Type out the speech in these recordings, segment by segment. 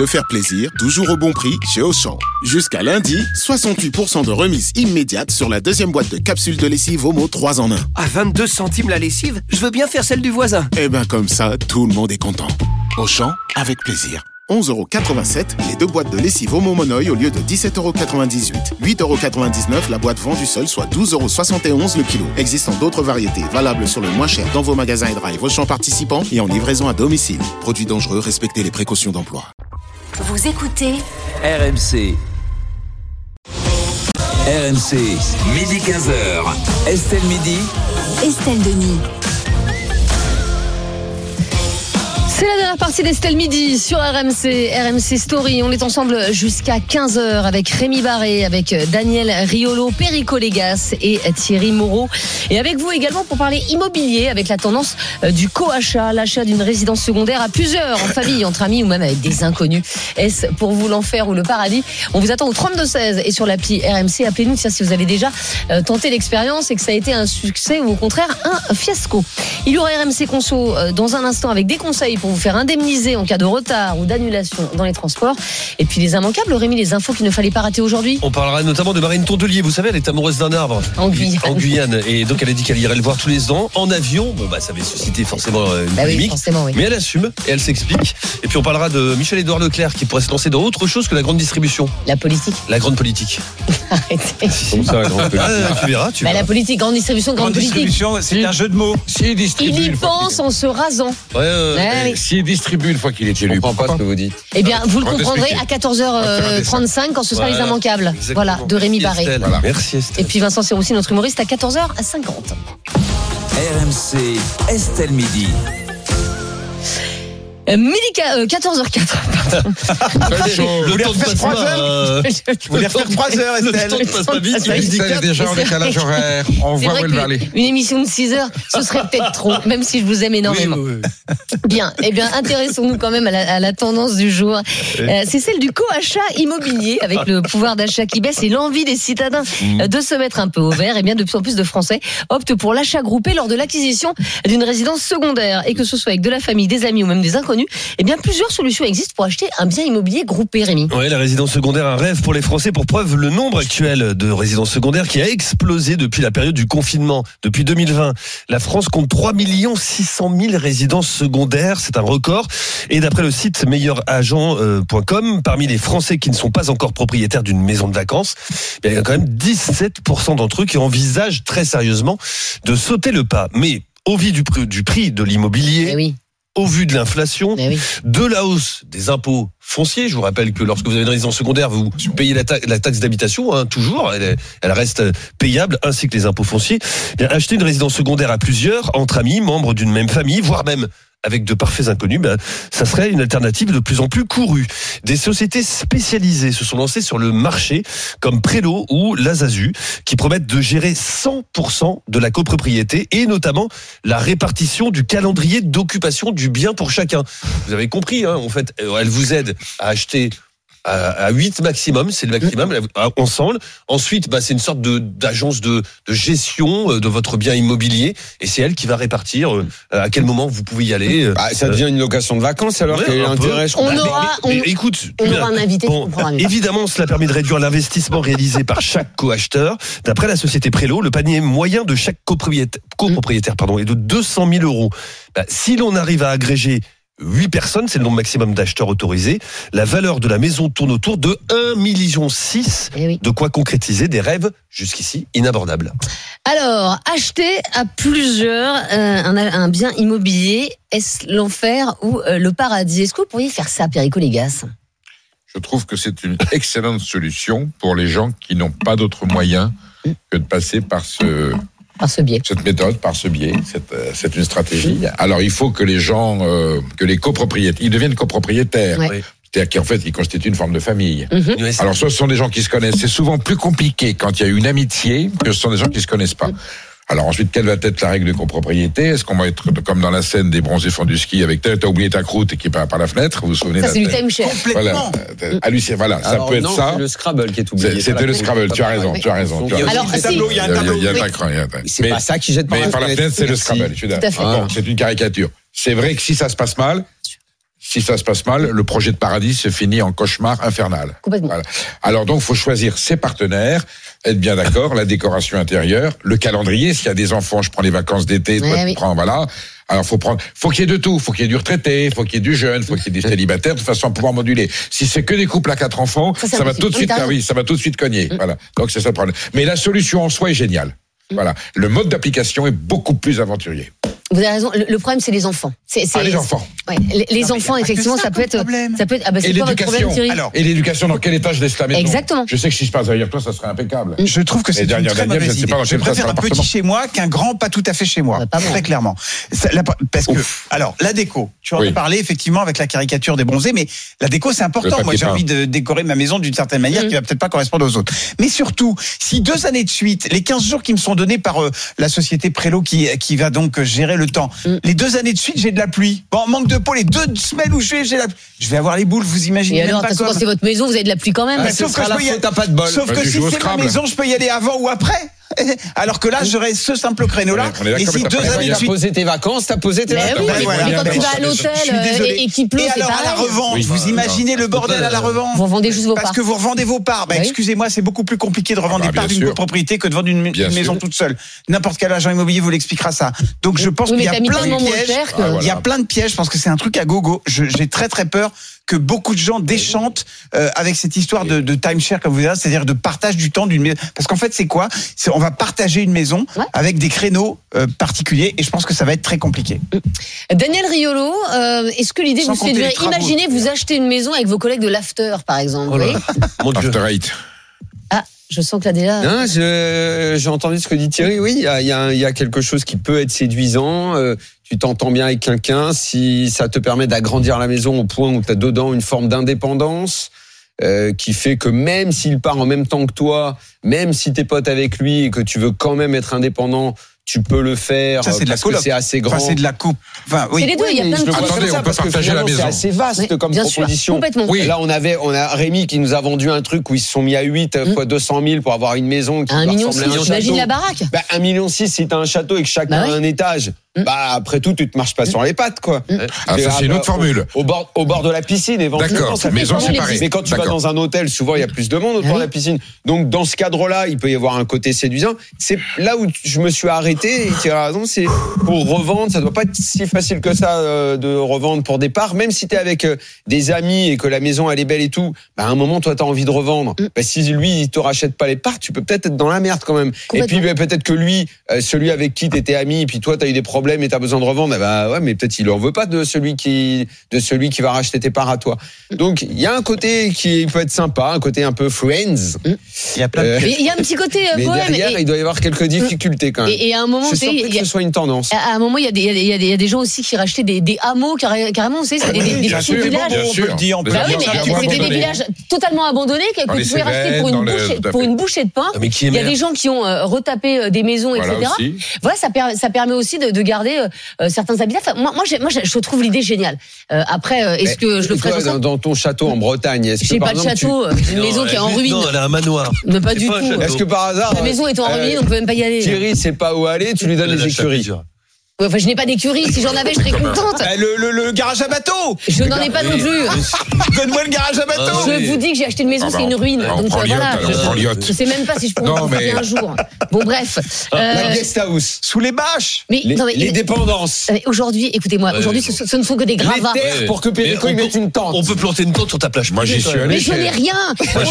Se faire plaisir, toujours au bon prix chez Auchan. Jusqu'à lundi, 68% de remise immédiate sur la deuxième boîte de capsules de lessive Omo 3 en 1. À 22 centimes la lessive, je veux bien faire celle du voisin. Eh ben comme ça, tout le monde est content. Auchan, avec plaisir. 11,87€ les 2 boîtes de lessive Omo Monoï au lieu de 17,98€. 8,99€ la boîte vendue seule, soit 12,71€ le kilo. Existant d'autres variétés, valables sur le moins cher dans vos magasins et drive Auchan participants et en livraison à domicile. Produits dangereux, respectez les précautions d'emploi. Vous écoutez RMC. RMC, midi 15h. Estelle Midi. Estelle Denis. C'est la dernière partie d'Estelle Midi sur RMC Story. On est ensemble jusqu'à 15h avec Rémi Barré, avec Daniel Riolo, Perico Légas et Thierry Moreau. Et avec vous également pour parler immobilier avec la tendance du co-achat, l'achat d'une résidence secondaire à plusieurs, en famille, entre amis ou même avec des inconnus. Est-ce pour vous l'enfer ou le paradis? On vous attend au 32-16 et sur l'appli RMC. Appelez-nous si vous avez déjà tenté l'expérience et que ça a été un succès ou au contraire un fiasco. Il y aura RMC Conso dans un instant avec des conseils pour vous faire indemniser en cas de retard ou d'annulation dans les transports. Et puis les immanquables, Rémi, les infos qu'il ne fallait pas rater aujourd'hui. On parlera notamment de Marine Tondelier. Vous savez, elle est amoureuse d'un arbre en Guyane. Et donc elle a dit qu'elle irait le voir tous les ans en avion. Bon ça avait suscité forcément une polémique. Oui. Mais elle assume et elle s'explique. Et puis on parlera de Michel-Édouard Leclerc qui pourrait se lancer dans autre chose que la grande distribution. La politique. La grande politique. Arrêtez. Comme ça, la grande politique. Tu verras. La politique, grande distribution, grande politique. C'est un jeu de mots. Il y pense en se rasant. S'il distribue une fois qu'il est élu. Je comprends pas ce que vous dites. Eh bien, vous le comprendrez à 14h35 quand ce sera les immanquables. Exactement. Voilà, de Rémi Barré. Voilà. Merci Estelle. Et puis Vincent Serroussi, notre humoriste, à 14h50. RMC, Estelle Midi. 14h04. Le temps passe pas. Vous voulez refaire 3 heures, Estelle? Le temps ne passe pas vite. Il est Estelle est déjà en décalage horaire. On voit où elle va aller. Une émission de 6 heures, ce serait peut-être trop, même si je vous aime énormément. Oui. Bien, intéressons-nous quand même à la tendance du jour. C'est celle du co-achat immobilier, avec le pouvoir d'achat qui baisse et l'envie des citadins de se mettre un peu au vert. Et bien, de plus en plus de Français optent pour l'achat groupé lors de l'acquisition d'une résidence secondaire. Et que ce soit avec de la famille, des amis ou même des inconnus, eh bien, plusieurs solutions existent pour acheter un bien immobilier groupé, Rémi. Oui, la résidence secondaire, un rêve pour les Français. Pour preuve, le nombre actuel de résidences secondaires qui a explosé depuis la période du confinement, depuis 2020. La France compte 3 600 000 résidences secondaires. C'est un record. Et d'après le site meilleuragent.com, parmi les Français qui ne sont pas encore propriétaires d'une maison de vacances, il y a quand même 17% d'entre eux qui envisagent très sérieusement de sauter le pas. Mais au vu du prix de l'immobilier, au vu de l'inflation, de la hausse des impôts fonciers, je vous rappelle que lorsque vous avez une résidence secondaire, vous payez la taxe d'habitation, toujours, elle reste payable, ainsi que les impôts fonciers. Bien, acheter une résidence secondaire à plusieurs, entre amis, membres d'une même famille, voire même avec de parfaits inconnus, ça serait une alternative de plus en plus courue. Des sociétés spécialisées se sont lancées sur le marché, comme Prélo ou Lazazu, qui promettent de gérer 100% de la copropriété et notamment la répartition du calendrier d'occupation du bien pour chacun. Vous avez compris, en fait, elle vous aide à acheter à 8 maximum, c'est le maximum ensemble. Ensuite, c'est une sorte d'agence de gestion de votre bien immobilier et c'est elle qui va répartir à quel moment vous pouvez y aller. Ça devient une location de vacances alors qu'il y a l'intérêt. On aura un invité qui comprendra mieux. Évidemment, cela permet de réduire l'investissement réalisé par chaque co-acheteur. D'après la société Prélo, le panier moyen de chaque copropriétaire est de 200 000 euros. Si l'on arrive à agréger 8 personnes, c'est le nombre maximum d'acheteurs autorisés. La valeur de la maison tourne autour de 1,6 million. De quoi concrétiser des rêves jusqu'ici inabordables. Alors, acheter à plusieurs un bien immobilier, est-ce l'enfer ou le paradis? Est-ce que vous pourriez faire ça, Perico Légas? Je trouve que c'est une excellente solution pour les gens qui n'ont pas d'autre moyen que de passer par ce biais. Cette méthode, par ce biais, c'est une stratégie. Alors, il faut que les gens, que les copropriétaires, ils deviennent copropriétaires. C'est-à-dire qu'en fait, ils constituent une forme de famille. Alors, soit ce sont des gens qui se connaissent. C'est souvent plus compliqué quand il y a une amitié que ce sont des gens qui se connaissent pas. Alors ensuite, quelle va être la règle de copropriété? Est-ce qu'on va être comme dans la scène des bronzés font du ski avec t'as oublié ta croûte et qui part par la fenêtre? Vous vous souvenez? Ça, c'est du timeshare. Complètement. Voilà, ça peut être ça. C'est le Scrabble qui est oublié. C'était le Scrabble. Tu as raison. Alors, il y a un tableau. C'est pas ça qui jette par la fenêtre. Mais par la fenêtre, c'est le Scrabble. Je suis d'accord. C'est une caricature. C'est vrai que si ça se passe mal, si ça se passe mal, le projet de paradis se finit en cauchemar infernal. Complètement. Voilà. Alors donc, faut choisir ses partenaires, être bien d'accord, la décoration intérieure, le calendrier. S'il y a des enfants, je prends les vacances d'été, toi tu prends, voilà. Alors faut qu'il y ait de tout, faut qu'il y ait du retraité, faut qu'il y ait du jeune, faut qu'il y ait des célibataires, de façon à pouvoir moduler. Si c'est que des couples à 4 enfants, ça va tout de suite, ça va tout de suite cogner. Voilà. Donc c'est ça le problème. Mais la solution en soi est géniale. Voilà. Le mode d'application est beaucoup plus aventurier. Vous avez raison. Le problème, c'est les enfants. Les enfants. Ouais. Les enfants, effectivement, ça peut être. Et l'éducation. Et l'éducation, dans quel état je laisse la maison? Exactement. Je sais que si je passe derrière toi, ça serait impeccable. Je trouve que c'est une très mauvaise idée. Je préfère un petit chez moi qu'un grand pas tout à fait chez moi. Très clairement. Parce que, alors, la déco. Tu en as parlé, effectivement, avec la caricature des bronzés, mais la déco, c'est important. Moi, j'ai envie de décorer ma maison d'une certaine manière qui va peut-être pas correspondre aux autres. Mais surtout, si 2 années de suite, les 15 jours qui me sont donnés par la société Prélo qui va donc gérer le temps, les 2 années de suite, j'ai de la pluie. Bon, manque de peau, les 2 semaines où j'ai la pluie. Je vais avoir les boules, vous imaginez. Et alors, quand c'est votre maison, vous avez de la pluie quand même. Sauf que t'as pas de bol. Sauf que si c'est ma maison, je peux y aller avant ou après. Alors que là, j'aurais ce simple créneau-là. Et si 2 années de suite. T'as posé tes vacances, t'as posé tes vacances. Mais quand tu vas à l'hôtel et qu'il pleut, c'est alors à la revente, vous imaginez le bordel à la revente. Vous revendez juste vos parts. Parce que vous revendez vos parts. Excusez-moi, c'est beaucoup plus compliqué de revendre des parts d'une copropriété que de vendre une maison toute seule. N'importe quel agent immobilier vous l'expliquera ça. Donc je pense qu'il y a plein de pièges. Il y a plein de pièges. Je pense que c'est un truc à gogo. J'ai très très peur que beaucoup de gens déchantent avec cette histoire de timeshare, comme vous dites, c'est-à-dire de partage du temps d'une maison. Parce qu'en fait, c'est quoi ? On va partager une maison avec des créneaux particuliers, et je pense que ça va être très compliqué. Daniel Riolo, est-ce que l'idée vous séduirait ? Imaginez, vous achetez une maison avec vos collègues de l'after, par exemple. After 8. Ah, je sens que là déjà. Non, j'ai entendu ce que dit Thierry. Oui, il y a quelque chose qui peut être séduisant. Tu t'entends bien avec quelqu'un, si ça te permet d'agrandir la maison au point où tu as dedans une forme d'indépendance qui fait que même s'il part en même temps que toi, même si t'es pote avec lui et que tu veux quand même être indépendant, tu peux le faire. Ça, c'est de la coloc. C'est assez grand. C'est de la coupe. C'est les deux, il y a plein de trucs. Attendez, on peut partager la maison. C'est assez vaste comme proposition. Oui. Là, on a Rémi qui nous a vendu un truc où ils se sont mis à 8 fois 200 000 pour avoir une maison qui 1,6 million. J'imagine la baraque. 1,6 million si t'as un château et que chacun a un étage. Après tout, tu te marches pas sur les pattes, quoi. Ah, ça, c'est une autre formule. Au bord de la piscine, éventuellement. D'accord, maison séparée. Mais quand tu vas dans un hôtel, souvent, il y a plus de monde autour de la piscine. Donc, dans ce cadre-là, il peut y avoir un côté séduisant. C'est là où je me suis arrêté, et tu as raison, c'est pour revendre. Ça doit pas être si facile que ça, de revendre pour des parts. Même si t'es avec des amis et que la maison, elle est belle et tout, à un moment, toi, t'as envie de revendre. Si lui, il te rachète pas les parts, tu peux peut-être être dans la merde quand même. Et puis, peut-être que lui, celui avec qui t'étais ami, et puis toi, t'as eu des problèmes et t'as besoin de revendre, mais peut-être il en veut pas de celui qui va racheter tes parts à toi. Donc il y a un côté qui peut être sympa, un côté un peu friends. Il y a un petit côté mais bohème. Derrière, il doit y avoir quelques difficultés quand même. Et à un moment, je suis sûr que ce soit une tendance. À un moment, il y a des gens aussi qui rachetaient des hameaux carrément, vous savez, c'est des petits villages. C'était des villages totalement abandonnés que vous pouvez racheter pour une bouchée de pain. Il y a des gens qui ont retapé des maisons, etc. Voilà, ça permet aussi de garder certains habitats. Enfin, moi, je trouve l'idée géniale. Après, est-ce que je le ferais dans ton château en Bretagne? J'ai pas de château, j'ai une maison qui est en ruine. Non, elle a un manoir. Mais pas du tout. Est-ce que par hasard la maison est en ruine, on peut même pas y aller. Thierry sait pas où aller, tu lui donnes les écuries. Enfin, je n'ai pas d'écurie. Si j'en avais, je serais contente. Le garage à bateau. Je n'en ai pas non plus. Donne-moi le garage à bateau. Je vous dis que j'ai acheté une maison, c'est une ruine. Donc voilà. Je sais même pas si je pourrais en faire un jour. Bon, bref. La guest house. Sous les bâches. Les dépendances. Aujourd'hui, écoutez-moi, aujourd'hui, ce ne sont que des gravats. Les terres pour que Périco y mette une tente. On peut planter une tente sur ta plage. Moi, j'y suis allé. Mais je n'ai rien.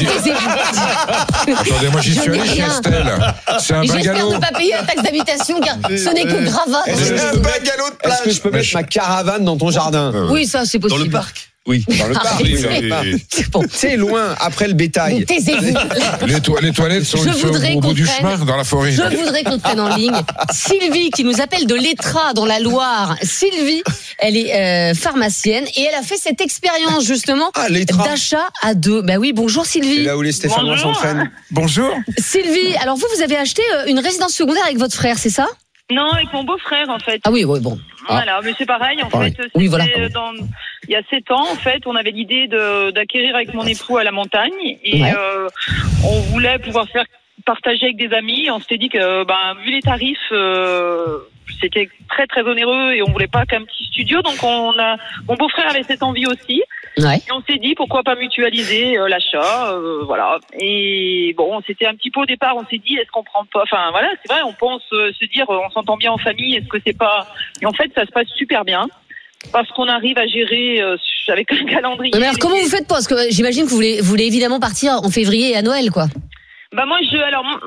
Attendez, moi, j'y suis allé chez Estelle. C'est un J'espère bungalow. ne pas payer la taxe d'habitation car ce n'est que gravats. Un bungalow de plage. Est-ce que je peux mettre ma caravane dans ton jardin? Oui, ça, c'est possible. Dans le parc. Oui, dans le parc. Bon. C'est loin, après le bétail. Taisez-vous. Les toilettes sont au bout du chemin, dans la forêt. Je voudrais qu'on prenne en ligne Sylvie qui nous appelle de l'Étrat dans la Loire. Sylvie, elle est pharmacienne et elle a fait cette expérience justement d'achat à deux. Bah oui, bonjour Sylvie. C'est là où les Stéphanois s'entraînent. Bonjour. Sylvie, alors vous avez acheté une résidence secondaire avec votre frère, c'est ça? Non, avec mon beau-frère, en fait. Ah oui, bon. Voilà, mais c'est pareil, en fait. Oui, voilà. Il y a 7 ans, en fait, on avait l'idée d'acquérir avec mon époux à la montagne. Et on voulait pouvoir partager avec des amis. On s'était dit que, vu les tarifs, c'était très très onéreux et on voulait pas qu'un petit studio, donc mon beau-frère avait cette envie aussi. Ouais. Et on s'est dit pourquoi pas mutualiser l'achat, voilà. Et bon, c'était un petit peu au départ, on s'est dit est-ce qu'on prend pas, enfin voilà, c'est vrai, on pense se dire on s'entend bien en famille, est-ce que c'est pas, et en fait ça se passe super bien. Parce qu'on arrive à gérer avec un calendrier. Mais alors comment vous faites, parce que j'imagine que vous voulez évidemment partir en février et à Noël, quoi. Bah moi j'ai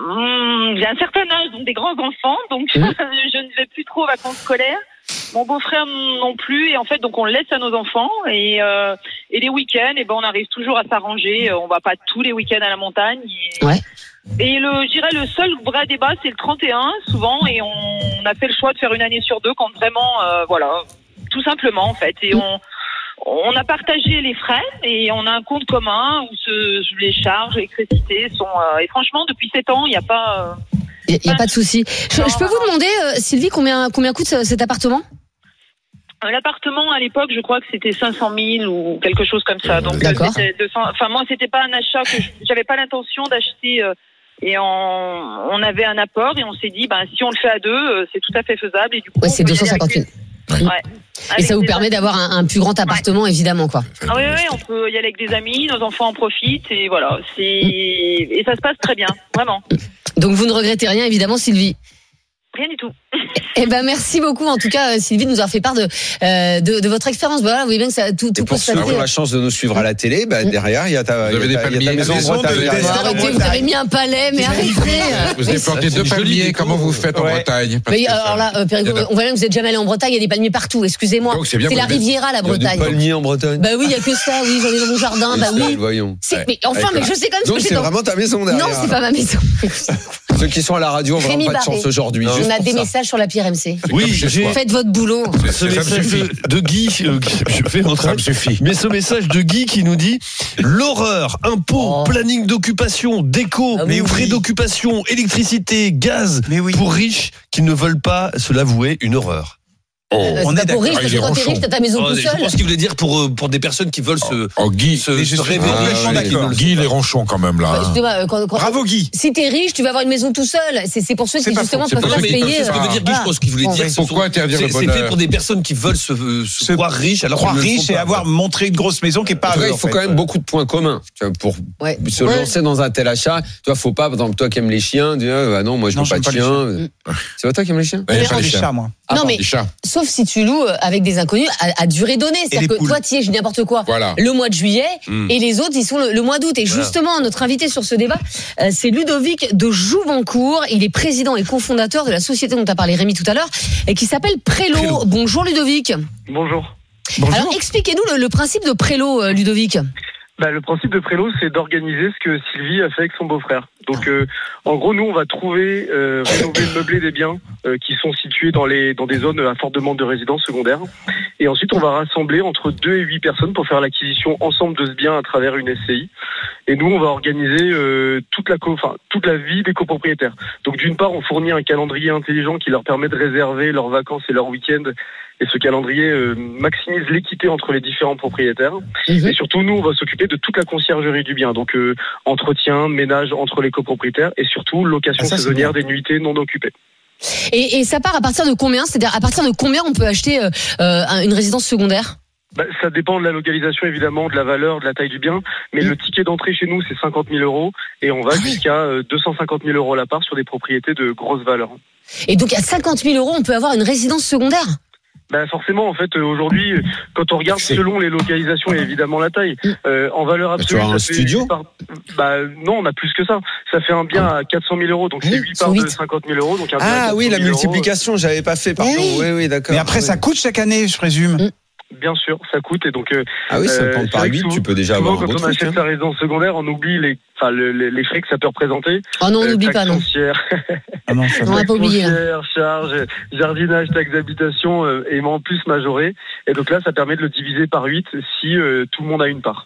un certain âge, donc des grands enfants, donc je ne vais plus trop aux vacances scolaires. Mon beau-frère non plus, et en fait donc on le laisse à nos enfants et les week-ends, et ben on arrive toujours à s'arranger. On va pas tous les week-ends à la montagne. Ouais. Et je dirais le seul vrai débat c'est le 31 souvent, et on a fait le choix de faire une année sur deux quand vraiment voilà. Tout simplement, en fait. Et on a partagé les frais et on a un compte commun où les charges, l'électricité sont... et franchement, depuis 7 ans, il n'y a pas... Il n'y a pas de souci. Je peux vous demander, Sylvie, combien coûte cet appartement ? L'appartement, à l'époque, je crois que c'était 500 000 ou quelque chose comme ça. Donc, d'accord. C'était 200... Enfin, moi, c'était pas un achat que j'avais pas l'intention d'acheter... et on avait un apport et on s'est dit, si on le fait à deux, c'est tout à fait faisable. Et du coup, ouais, c'est 250 000. Ouais. Et ça vous permet d'avoir un plus grand appartement, évidemment, quoi. Ah oui, on peut y aller avec des amis, nos enfants en profitent, et voilà. Et ça se passe très bien, vraiment. Donc vous ne regrettez rien, évidemment, Sylvie? Rien du tout. Eh ben merci beaucoup en tout cas Sylvie de nous avoir fait part de votre expérience. Voilà, vous voyez bien que ça tout peut se passer. Pour ceux qui ont la chance de nous suivre à la télé, derrière il y a ta maison en Bretagne. Arrêtez, vous avez mis un palais, mais arrêtez. Vous avez planté 2 palmiers, comment vous faites en Bretagne? Mais alors là, Périgo, on voit bien que vous êtes jamais allé en Bretagne, il y a des palmiers partout. Excusez-moi, c'est la Riviera, la Bretagne. Des palmiers en Bretagne. Bah oui, il y a que ça. Oui, j'en ai dans mon jardin. Bah oui. Voyons. Mais enfin, mais je sais quand même. Donc c'est vraiment ta maison derrière. Non, c'est pas ma maison. Ceux qui sont à la radio ont vraiment pas de chance aujourd'hui. On a des messages sur l'appli RMC. Oui, faites votre boulot. Ce message de Guy, je fais mon travail. Ça me suffit. Mais ce message de Guy qui nous dit l'horreur, impôts, planning d'occupation, déco, frais d'occupation, électricité, gaz, pour riches qui ne veulent pas se l'avouer, une horreur. On est pour riche, parce que quand t'es riche, t'as ta maison tout seul. Je pense qu'il voulait dire pour des personnes qui veulent se révéler. Guy, les ronchons quand même là. Bravo Guy. Si t'es riche, tu vas avoir une maison tout seul. C'est pour ceux qui justement peuvent pas se payer. C'est ce que veut dire Guy, je pense qu'il voulait dire. Pourquoi interdire le bonheur? C'est fait pour des personnes qui veulent se croire riches, alors croire riches et avoir montré une grosse maison qui est pas. Il faut quand même beaucoup de points communs pour se lancer dans un tel achat. Toi, faut pas, par exemple, toi qui aimes les chiens, dire non, moi je veux pas de chiens. C'est toi qui aimes les chiens? Pas les chats, moi. Non mais sauf si tu loues avec des inconnus à durée donnée, c'est-à-dire que toi tu y es, je dis n'importe quoi, le mois de juillet et les autres ils sont le mois d'août. Et justement notre invité sur ce débat c'est Ludovic de Jouvencourt. Il est président et cofondateur de la société dont a parlé Rémi tout à l'heure et qui s'appelle Prélo. Bonjour Ludovic. Bonjour. Alors expliquez-nous le principe de Prélo, Ludovic. Le principe de Prélo, c'est d'organiser ce que Sylvie a fait avec son beau-frère. Donc, en gros, nous, on va trouver, rénover, meubler des biens qui sont situés dans des zones à forte demande de résidences secondaires. Et ensuite, on va rassembler entre 2 et 8 personnes pour faire l'acquisition ensemble de ce bien à travers une SCI. Et nous, on va organiser toute la vie des copropriétaires. Donc, d'une part, on fournit un calendrier intelligent qui leur permet de réserver leurs vacances et leurs week-ends. Et ce calendrier maximise l'équité entre les différents propriétaires. Et surtout, nous, on va s'occuper de toute la conciergerie du bien. Donc, entretien, ménage entre les copropriétaires et surtout location saisonnière des nuitées non occupées. Et ça part à partir de combien? C'est-à-dire à partir de combien on peut acheter une résidence secondaire? Ça dépend de la localisation, évidemment, de la valeur, de la taille du bien. Mais le ticket d'entrée chez nous, c'est 50 000 €. Et on va jusqu'à 250 000 € la part sur des propriétés de grosse valeur. Et donc, à 50 000 €, on peut avoir une résidence secondaire? Forcément, en fait, aujourd'hui, quand on regarde selon les localisations et évidemment la taille, en valeur absolue, tu as un studio non, on a plus que ça. Ça fait un bien à 400 000 €, donc c'est 8 parts de 50 000 €. Donc la multiplication, j'avais pas fait, pardon. Oui, d'accord. Mais après, ça coûte chaque année, je présume. Bien sûr, ça coûte et donc. Ça compte par 8, tu peux déjà avoir un quand on achète sa résidence secondaire, on oublie les frais que ça peut représenter. Oh non, on n'oublie pas, non. On n'a pas oublié. Charges, jardinage, taxe d'habitation et en plus majoré. Et donc là, ça permet de le diviser par 8 si tout le monde a une part.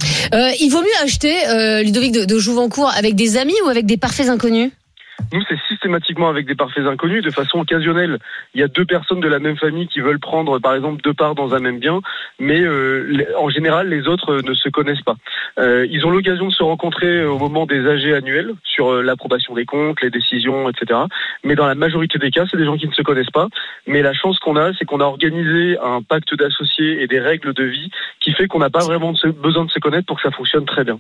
Il vaut mieux acheter, Ludovic de Jouvencourt, avec des amis ou avec des parfaits inconnus? Nous, c'est systématiquement avec des parfaits inconnus, de façon occasionnelle. Il y a 2 personnes de la même famille qui veulent prendre, par exemple, 2 parts dans un même bien, mais en général, les autres ne se connaissent pas. Ils ont l'occasion de se rencontrer au moment des AG annuels sur l'approbation des comptes, les décisions, etc. Mais dans la majorité des cas, c'est des gens qui ne se connaissent pas. Mais la chance qu'on a, c'est qu'on a organisé un pacte d'associés et des règles de vie qui fait qu'on n'a pas vraiment besoin de se connaître pour que ça fonctionne très bien.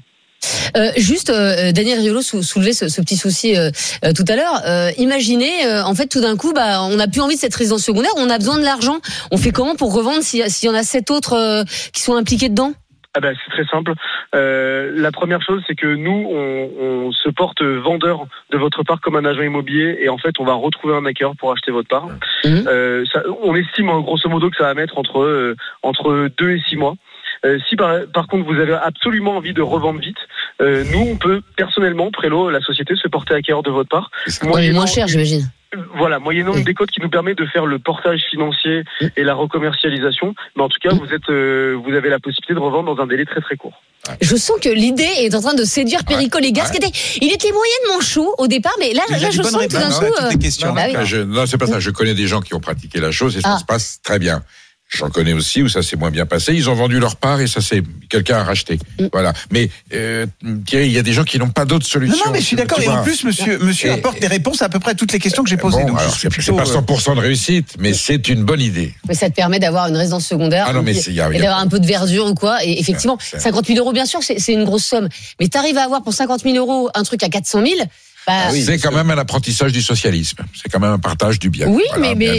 Daniel Riolo soulevait ce petit souci tout à l'heure. Imaginez, en fait, tout d'un coup, on n'a plus envie de cette résidence secondaire, on a besoin de l'argent. On fait comment pour revendre s'il y en a 7 autres qui sont impliqués dedans ? C'est très simple. La première chose, c'est que nous, on se porte vendeur de votre part comme un agent immobilier et en fait, on va retrouver un acquéreur pour acheter votre part. On estime grosso modo que ça va mettre entre 2 et 6 mois. Si par contre vous avez absolument envie de revendre vite, nous on peut personnellement, Prélo, la société, se porter acquéreur de votre part. Moins cher, j'imagine. Voilà, moyennant une décote qui nous permet de faire le portage financier et la recommercialisation. Mais en tout cas, vous avez la possibilité de revendre dans un délai très très court. Je sens que l'idée est en train de séduire Perico Légas. Il était moyennement chaud au départ, mais là je sens que tout d'un coup. Non, c'est pas ça. Je connais des gens qui ont pratiqué la chose et ça se passe très bien. J'en connais aussi où ça s'est moins bien passé. Ils ont vendu leur part et quelqu'un a racheté. Voilà. Mais Thierry, il y a des gens qui n'ont pas d'autres solutions. Non, mais je suis d'accord. Et en plus, monsieur apporte des réponses à peu près à toutes les questions que j'ai posées. Bon, alors, c'est pas 100% de réussite, mais c'est une bonne idée. Mais ça te permet d'avoir une résidence secondaire et d'avoir un peu de verdure ou quoi. Et effectivement, 50 000 euros, bien sûr, c'est une grosse somme. Mais t'arrives à avoir pour 50 000 euros un truc à 400 000. C'est quand même un apprentissage du socialisme. C'est quand même un partage du bien. Oui, voilà, mais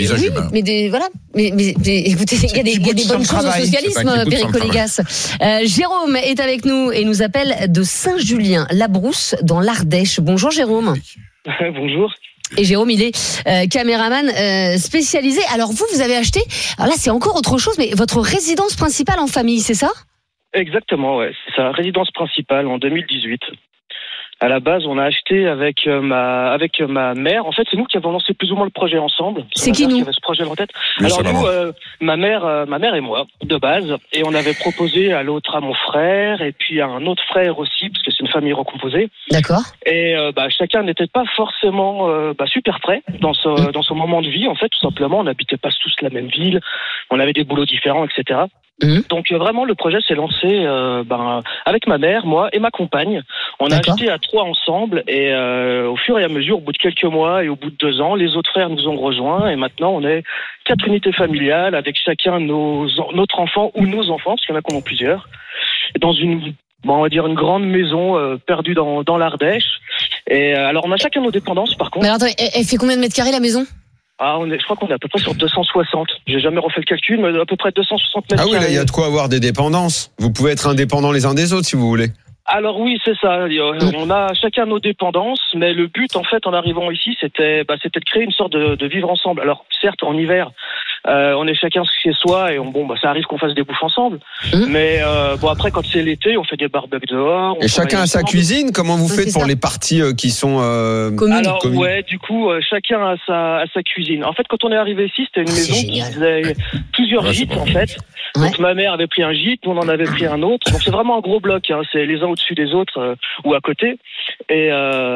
écoutez, il y a des bonnes choses au socialisme, Perico Légas. Jérôme est avec nous et nous appelle de Saint-Julien-la-Brousse dans l'Ardèche. Bonjour Jérôme. Bonjour. Et Jérôme, il est caméraman spécialisé. Alors vous avez acheté, alors là c'est encore autre chose, mais votre résidence principale en famille, c'est ça ? Exactement, ouais. C'est sa résidence principale en 2018. À la base, on a acheté avec ma mère. En fait, c'est nous qui avons lancé plus ou moins le projet ensemble. C'est qui nous qui avait ce projet en tête. Alors nous, ma mère et moi, de base, et on avait proposé à mon frère et puis à un autre frère aussi, parce que c'est une famille recomposée. D'accord. Et chacun n'était pas forcément super prêt dans son moment de vie. En fait, tout simplement, on n'habitait pas tous la même ville, on avait des boulots différents, etc. Donc vraiment le projet s'est lancé avec ma mère, moi et ma compagne. On a acheté à 3 ensemble et au fur et à mesure, au bout de quelques mois et au bout de 2 ans, les autres frères nous ont rejoints et maintenant on est 4 unités familiales avec chacun notre enfant ou nos enfants, parce qu'il y en a qui en ont plusieurs, dans on va dire une grande maison perdue dans l'Ardèche. Et alors on a chacun nos dépendances par contre. Mais attends, elle fait combien de mètres carrés la maison ? Je crois qu'on est à peu près sur 260. J'ai jamais refait le calcul, mais à peu près 260 mètres. Ah oui, là, il y a de quoi avoir des dépendances. Vous pouvez être indépendants les uns des autres si vous voulez. Alors oui, c'est ça. On a chacun nos dépendances, mais le but, en fait, en arrivant ici, c'était de créer une sorte de vivre ensemble. Alors, certes, en hiver, on est chacun chez soi et ça arrive qu'on fasse des bouffes ensemble. Mais après, quand c'est l'été, on fait des barbecues dehors. Et chacun a sa cuisine. Comment vous faites pour les parties qui sont communes? Alors du coup, chacun a sa cuisine. En fait, quand on est arrivé ici, c'était une maison qui faisait plusieurs gîtes en fait. Donc ma mère avait pris un gîte, nous on en avait pris un autre. Donc c'est vraiment un gros bloc. C'est les uns au-dessus des autres ou à côté. Et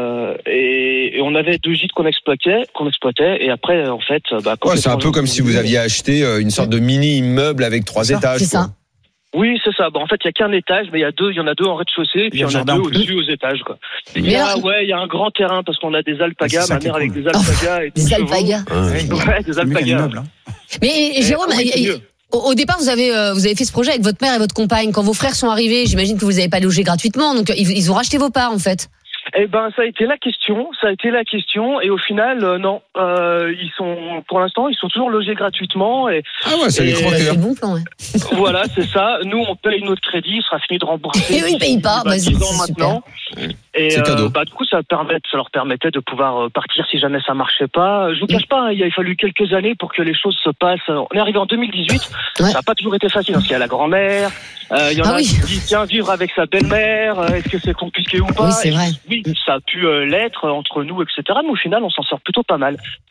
on avait 2 gîtes qu'on exploitait. Et après, en fait, c'est un peu comme si vous aviez acheté une sorte de mini immeuble avec 3 étages. C'est ça. Oui, c'est ça. En fait, il y a qu'un étage, mais il y en a 2 en rez-de-chaussée, et puis il y en a 2 au-dessus aux étages, quoi. Il y a un grand terrain parce qu'on a des alpagas, ma mère avec des alpagas et des alpagas. Des alpagas. Mais Jérôme, au départ, vous avez fait ce projet avec votre mère et votre compagne. Quand vos frères sont arrivés, j'imagine que vous n'avez pas logé gratuitement, donc ils ont racheté vos parts, en fait. Eh ben, ça a été la question, et au final, non. Pour l'instant, ils sont toujours logés gratuitement. Ça les croque. C'est le bon plan, ouais. Voilà, c'est ça. Nous, on paye notre crédit, il sera fini de rembourser. Et eux, ils payent pas. 10 ans maintenant. Et c'est cadeau. Du coup, ça leur permettait de pouvoir partir si jamais ça marchait pas. Je vous cache pas, il a fallu quelques années pour que les choses se passent. On est arrivé en 2018. Ça n'a pas toujours été facile, parce qu'il y a la grand-mère. Il y en a qui dit, tiens, vivre avec sa belle-mère, est-ce que c'est compliqué ou pas? Oui, c'est vrai. Oui, ça a pu l'être entre nous, etc. Mais au final, on s'en sort plutôt pas mal.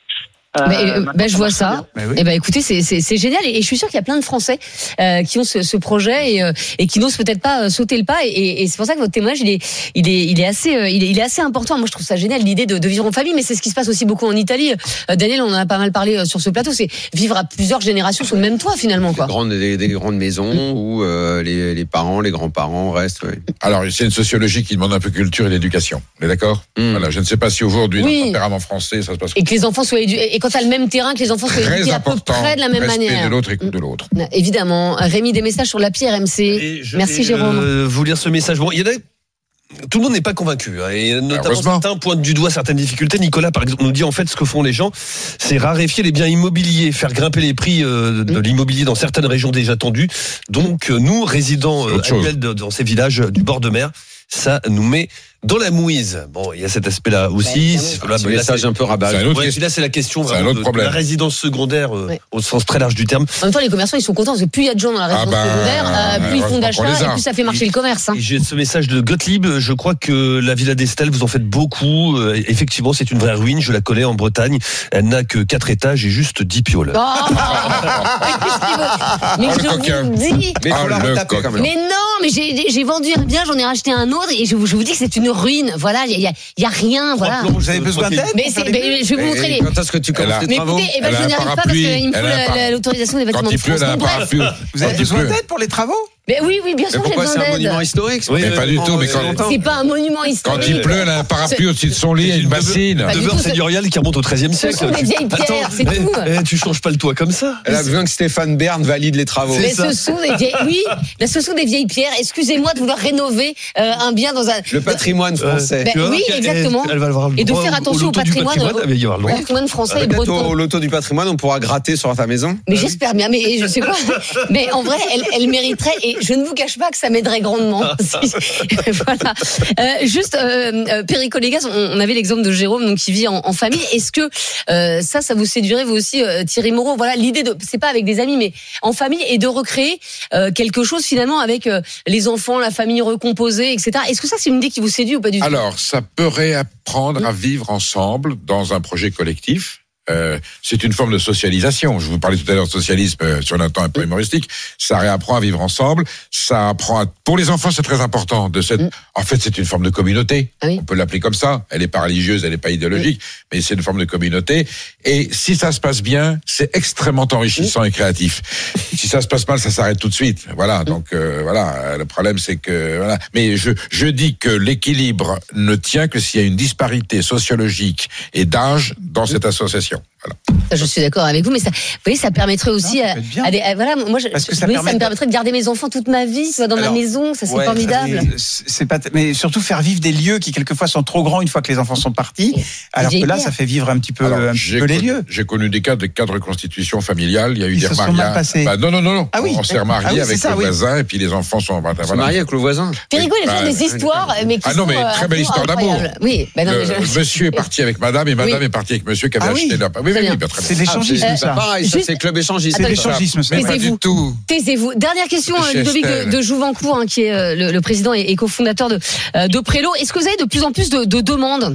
Je vois ça. Et écoutez, c'est génial. Et je suis sûr qu'il y a plein de Français qui ont ce projet et qui n'osent peut-être pas sauter le pas. Et c'est pour ça que votre témoignage, il est assez important. Moi, je trouve ça génial, l'idée de vivre en famille. Mais c'est ce qui se passe aussi beaucoup en Italie. Daniel, on en a pas mal parlé sur ce plateau. C'est vivre à plusieurs générations sous le même toit, finalement, quoi. Des grandes maisons où les parents, les grands-parents restent. Ouais. Alors, c'est une sociologie qui demande un peu culture et d'éducation. On est d'accord ? Voilà, je ne sais pas si aujourd'hui, dans le tempérament français, ça se passe. Et que les enfants soient éduqués. Et quand t'as le même terrain, que les enfants soient éduqués à peu près de la même manière. Respect de l'autre, écoute de l'autre. Évidemment. Rémi, des messages sur l'appli RMC. Merci, Jérôme. Vous lire ce message. Bon, il y en a. Tout le monde n'est pas convaincu, et notamment certains pointent du doigt certaines difficultés. Nicolas, par exemple, nous dit en fait ce que font les gens, c'est raréfier les biens immobiliers, faire grimper les prix de l'immobilier dans certaines régions déjà tendues. Donc nous, résidents annuels dans ces villages du bord de mer, ça nous met dans la mouise. Bon, il y a cet aspect-là aussi. C'est un message un peu rabat. Là, c'est la question de la résidence secondaire au sens très large du terme. En même temps, les commerçants, ils sont contents parce que plus il y a de gens dans la résidence secondaire, plus ils font d'achats et plus ça fait marcher le commerce. J'ai ce message de Gottlieb. Je crois que la Villa d'Estelle, vous en faites beaucoup. Effectivement, c'est une vraie ruine. Je la connais en Bretagne. Elle n'a que 4 étages et juste 10 pioles. Mais je vous dis. Mais faut la retaper quand même. Mais non, mais j'ai vendu un bien, j'en ai racheté un autre et je vous dis que c'est une ruine. Voilà, il y a rien. Voilà. Vous avez besoin d'aide? Je vais vous montrer. Quand est-ce que tu commences les travaux? Je n'y arrive pas parce qu'il me faut l'autorisation des bâtiments de France. Vous avez besoin d'aide pour les travaux? Mais oui, bien sûr, j'ai besoin d'aide. C'est un monument historique. Mais pas du tout. Mais c'est pas un monument historique. Quand il pleut, elle a un parapluie au-dessus de son lit et une bassine. Demeure seigneuriale qui remonte au XIIIe siècle. Ce sont des vieilles pierres, c'est tout. Tu changes pas le toit comme ça. Elle a besoin que Stéphane Bern valide les travaux. Mais ce sont des vieilles pierres. Excusez-moi de vouloir rénover un bien dans un. Le patrimoine français. Oui, exactement. Et de faire attention au patrimoine français et breton. Au loto du patrimoine, on pourra gratter sur ta maison. Mais j'espère bien. Mais je sais quoi. Mais en vrai, elle mériterait. Et je ne vous cache pas que ça m'aiderait grandement. Voilà. Juste, Perico Légas, on avait l'exemple de Jérôme, donc qui vit en famille. Est-ce que ça vous séduirait vous aussi, Thierry Moreau? Voilà, l'idée c'est pas avec des amis, mais en famille, et de recréer quelque chose finalement avec les enfants, la famille recomposée, etc. Est-ce que ça, c'est une idée qui vous séduit ou pas du tout? Alors, ça peut réapprendre à vivre ensemble dans un projet collectif. C'est une forme de socialisation. Je vous parlais tout à l'heure de socialisme sur un temps un peu humoristique. Ça réapprend à vivre ensemble. Ça apprend pour les enfants, c'est très important. En fait, c'est une forme de communauté. On peut l'appeler comme ça. Elle n'est pas religieuse, elle n'est pas idéologique, mais c'est une forme de communauté. Et si ça se passe bien, c'est extrêmement enrichissant et créatif. Si ça se passe mal, ça s'arrête tout de suite. Voilà. Donc voilà. Le problème, c'est que voilà. Mais je dis que l'équilibre ne tient que s'il y a une disparité sociologique et d'âge dans cette association. Voilà. Je suis d'accord avec vous, mais ça, vous voyez, ça permettrait aussi voilà, moi, ça me permettrait de garder mes enfants toute ma vie, dans ma maison, ça c'est formidable. Mais surtout faire vivre des lieux qui quelquefois sont trop grands une fois que les enfants sont partis, alors que là, ça fait vivre un petit peu les lieux. J'ai connu des cas de reconstitution familiale. Il y a eu des remariages. Non. Ah oui. On s'est remarié avec le voisin et puis les enfants sont mariés avec le voisin. Perico, il a des histoires, mais qui sont très belle histoire d'amour. Oui. Monsieur est parti avec madame et madame est partie avec monsieur qui avait acheté là. C'est l'échangisme, ça. Pareil, ça c'est club échangiste. C'est l'échangisme, ça. Pas du tout. Taisez-vous. Dernière question, Ludovic de Jouvencourt, qui est le président et cofondateur de Prélo. Est-ce que vous avez de plus en plus de demandes?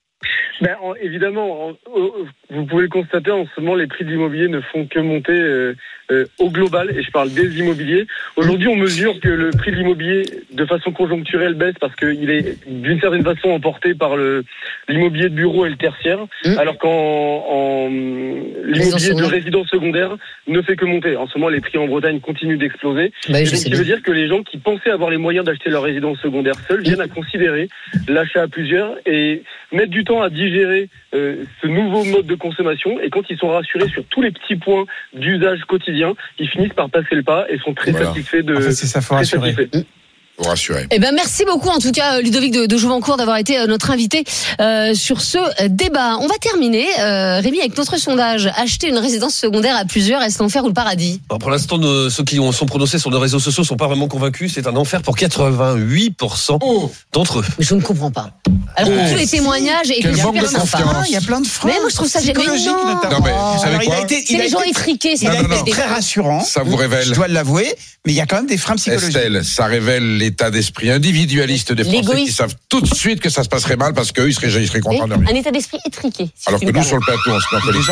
Évidemment, vous pouvez le constater, en ce moment, les prix de l'immobilier ne font que monter au global, et je parle des immobiliers. Aujourd'hui, on mesure que le prix de l'immobilier, de façon conjoncturelle, baisse parce qu'il est, d'une certaine façon, emporté par l'immobilier de bureau et le tertiaire, alors qu'en l'immobilier de résidence secondaire ne fait que monter. En ce moment, les prix en Bretagne continuent d'exploser. Ce qui veut dire que les gens qui pensaient avoir les moyens d'acheter leur résidence secondaire seuls viennent à considérer l'achat à plusieurs et mettent du temps à digérer ce nouveau mode de consommation, et quand ils sont rassurés sur tous les petits points d'usage quotidien, ils finissent par passer le pas et sont très satisfaits de. En fait, c'est ça, faut rassurer. Pour rassurer. Merci beaucoup en tout cas, Ludovic de Jouvencourt, d'avoir été notre invité sur ce débat. On va terminer, Rémi, avec notre sondage. Acheter une résidence secondaire à plusieurs, est-ce l'enfer ou le paradis? Alors pour l'instant, ceux qui sont prononcés sur nos réseaux sociaux sont pas vraiment convaincus. C'est un enfer pour 88% d'entre eux. Mais je ne comprends pas. Alors que tous les témoignages étaient super sympas. Il y a plein de freins. Mais moi je trouve ça génial. Non mais vous savez quoi? C'est les gens étriqués. Il a été très rassurant. Ça vous révèle. Je dois l'avouer, mais il y a quand même des freins psychologiques. Estelle, ça révèle l'état d'esprit individualiste des Français qui savent tout de suite que ça se passerait mal parce qu'eux, ils seraient contents de rien. Un état d'esprit étriqué. Alors que nous, sur le plateau, on se met un peu les gens.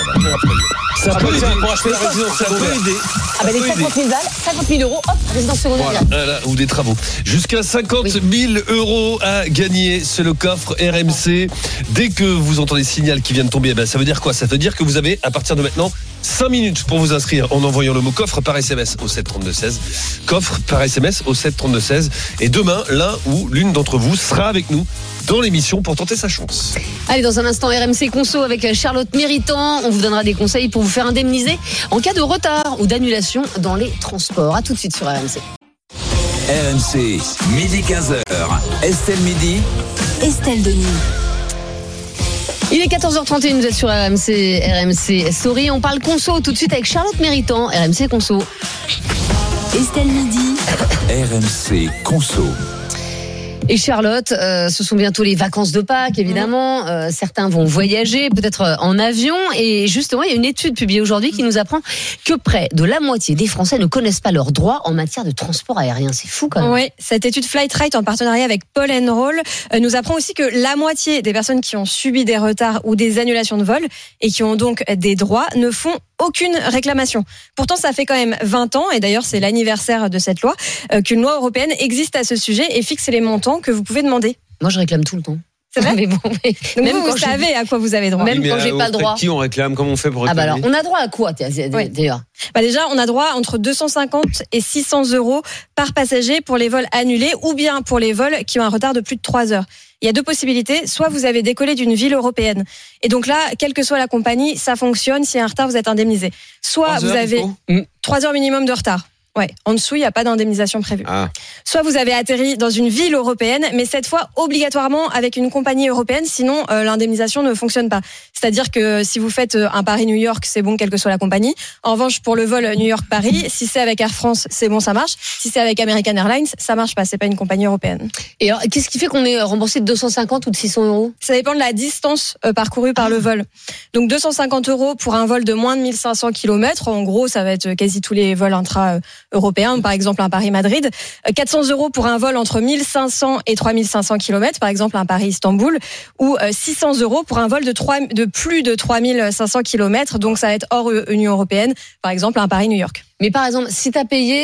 Ça peut aider pour acheter la résidence secondaire. Ah ben les 50 000 balles, 50 000 euros, hop, résidence secondaire. Voilà, ou des travaux. Jusqu'à 50 000 euros à gagner, c'est le coffre RMC. Dès que vous entendez ce signal qui vient de tomber, ça veut dire quoi? Ça veut dire que vous avez, à partir de maintenant, 5 minutes pour vous inscrire en envoyant le mot coffre par SMS au 732-16. Coffre par SMS au 732-16. Et demain, l'un ou l'une d'entre vous sera avec nous dans l'émission pour tenter sa chance. Allez, dans un instant, RMC Conso avec Charlotte Méritant. On vous donnera des conseils pour vous faire indemniser en cas de retard ou d'annulation dans les transports. À tout de suite sur RMC. RMC, midi 15h. Estelle Midi. Estelle Denis. Il est 14h31, vous êtes sur RMC Story. On parle conso tout de suite avec Charlotte Méritant, RMC Conso. Estelle Midi. RMC Conso. Et Charlotte, ce sont bientôt les vacances de Pâques, évidemment. Certains vont voyager, peut-être en avion. Et justement, il y a une étude publiée aujourd'hui qui nous apprend que près de la moitié des Français ne connaissent pas leurs droits en matière de transport aérien. C'est fou quand même. Oui, cette étude Flightright en partenariat avec Paul & Roll nous apprend aussi que la moitié des personnes qui ont subi des retards ou des annulations de vol et qui ont donc des droits ne font aucune réclamation. Pourtant, ça fait quand même 20 ans, et d'ailleurs c'est l'anniversaire de cette loi, qu'une loi européenne existe à ce sujet et fixe les montants que vous pouvez demander. Moi, je réclame tout le temps. C'est vrai. Mais bon, donc même vous savez à quoi vous avez droit. Même quand j'ai pas le droit. Qui on réclame? Comment on fait pour réclamer? Alors, on a droit à quoi d'ailleurs? Déjà, on a droit entre 250 et 600 euros par passager pour les vols annulés ou bien pour les vols qui ont un retard de plus de 3 heures. Il y a deux possibilités. Soit vous avez décollé d'une ville européenne. Et donc là, quelle que soit la compagnie, ça fonctionne. S'il y a un retard, vous êtes indemnisé. Soit vous avez 3 heures minimum de retard. Ouais, en dessous, il n'y a pas d'indemnisation prévue. Soit vous avez atterri dans une ville européenne, mais cette fois obligatoirement avec une compagnie européenne, sinon l'indemnisation ne fonctionne pas. C'est-à-dire que si vous faites un Paris-New York, c'est bon quelle que soit la compagnie. En revanche, pour le vol New York-Paris, si c'est avec Air France, c'est bon, ça marche. Si c'est avec American Airlines, ça marche pas, c'est pas une compagnie européenne. Et alors, qu'est-ce qui fait qu'on est remboursé de 250 ou de 600 euros? Ça dépend de la distance parcourue par le vol. Donc 250 euros pour un vol de moins de 1500 km. En gros, ça va être quasi tous les vols intra-européens, par exemple un Paris-Madrid. 400 euros pour un vol entre 1500 et 3500 km, par exemple un Paris-Istanbul. Ou 600 euros pour un vol de plus de 3500 km. Donc ça va être hors Union européenne, par exemple un Paris-New York. Mais par exemple, si tu as payé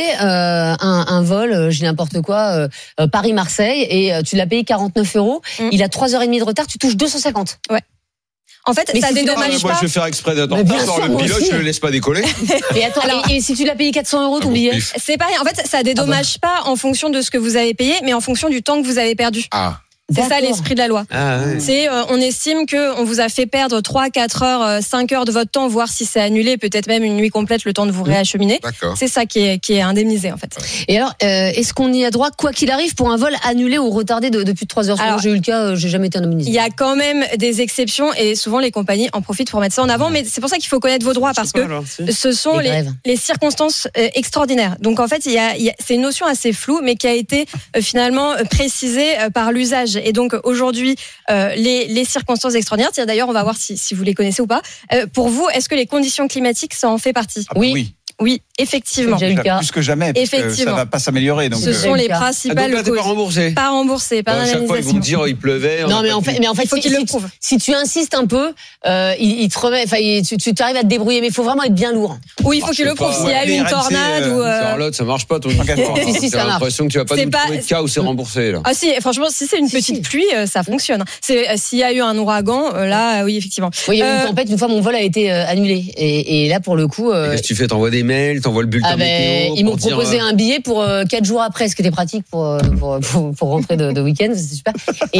un vol, j'ai n'importe quoi, Paris-Marseille, et tu l'as payé 49 euros, il a 3h30 de retard, tu touches 250. Ouais. En fait, mais ça dédommage pas. Moi, je vais faire exprès d'être en retard dans le pilote, je ne le laisse pas décoller. Et attends, et si tu l'as payé 400 euros ton billet? C'est pareil. En fait, ça dédommage pas en fonction de ce que vous avez payé, mais en fonction du temps que vous avez perdu. C'est ça l'esprit de la loi. C'est on estime que on vous a fait perdre 3, 4 heures, 5 heures de votre temps, voire si c'est annulé, peut-être même une nuit complète, le temps de vous réacheminer. C'est ça qui est indemnisé en fait. Et alors, est-ce qu'on y a droit quoi qu'il arrive pour un vol annulé ou retardé de plus de 3 heures? Alors, j'ai eu le cas, j'ai jamais été indemnisé. Il y a quand même des exceptions et souvent les compagnies en profitent pour mettre ça en avant, mais c'est pour ça qu'il faut connaître vos droits parce que ce sont les circonstances extraordinaires. Donc en fait, c'est une notion assez floue, mais qui a été finalement précisée par l'usage. Et donc aujourd'hui, les circonstances extraordinaires, d'ailleurs on va voir si vous les connaissez ou pas. Pour vous, est-ce que les conditions climatiques, ça en fait partie? Oui, effectivement. Plus que jamais, parce que ça va pas s'améliorer. Donc ce sont les principales causes. Pas remboursé. Pas remboursé, pas d'indemnisation. Chaque fois, ils vont me dire il pleuvait. Non, mais en fait, il faut qu'ils le prouvent. Si tu insistes un peu, il te remet. Enfin, tu arrives à te débrouiller, mais il faut vraiment être bien lourd. Oui, il faut qu'il le prouve. S'il y a eu une tornade ou. Charlotte, ça marche pas ton histoire. Si, T'as l'impression que tu vas pas nous trouver de cas où c'est remboursé là. Ah si, franchement, si c'est une petite pluie, ça fonctionne. S'il y a eu un ouragan, là, oui, effectivement. Oui, il y a eu une tempête. Une fois, mon vol a été annulé. Et là, pour le coup. Qu'est-ce que tu fais? T'envoies des mails, t'envoies le bulletin météo. Ils m'ont proposé un billet pour 4 jours après, ce qui était pratique pour rentrer de week-end, c'est super.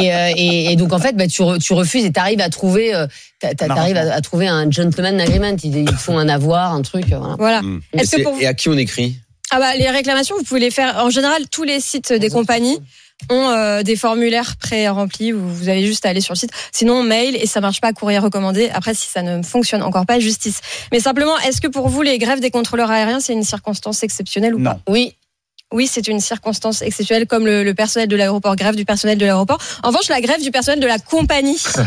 Et donc en fait, tu refuses et t'arrives à trouver, à trouver un gentleman agreement. Ils font un avoir, un truc. Voilà. Et à qui on écrit? Les réclamations, vous pouvez les faire. En général, tous les sites des compagnies ont des formulaires pré-remplis où vous avez juste à aller sur le site. Sinon, mail, et ça marche pas, courrier recommandé. Après, si ça ne fonctionne encore pas, justice. Mais simplement, est-ce que pour vous, les grèves des contrôleurs aériens, c'est une circonstance exceptionnelle ou pas? Oui, c'est une circonstance exceptionnelle, comme le personnel de l'aéroport, grève du personnel de l'aéroport. En revanche, la grève du personnel de la compagnie,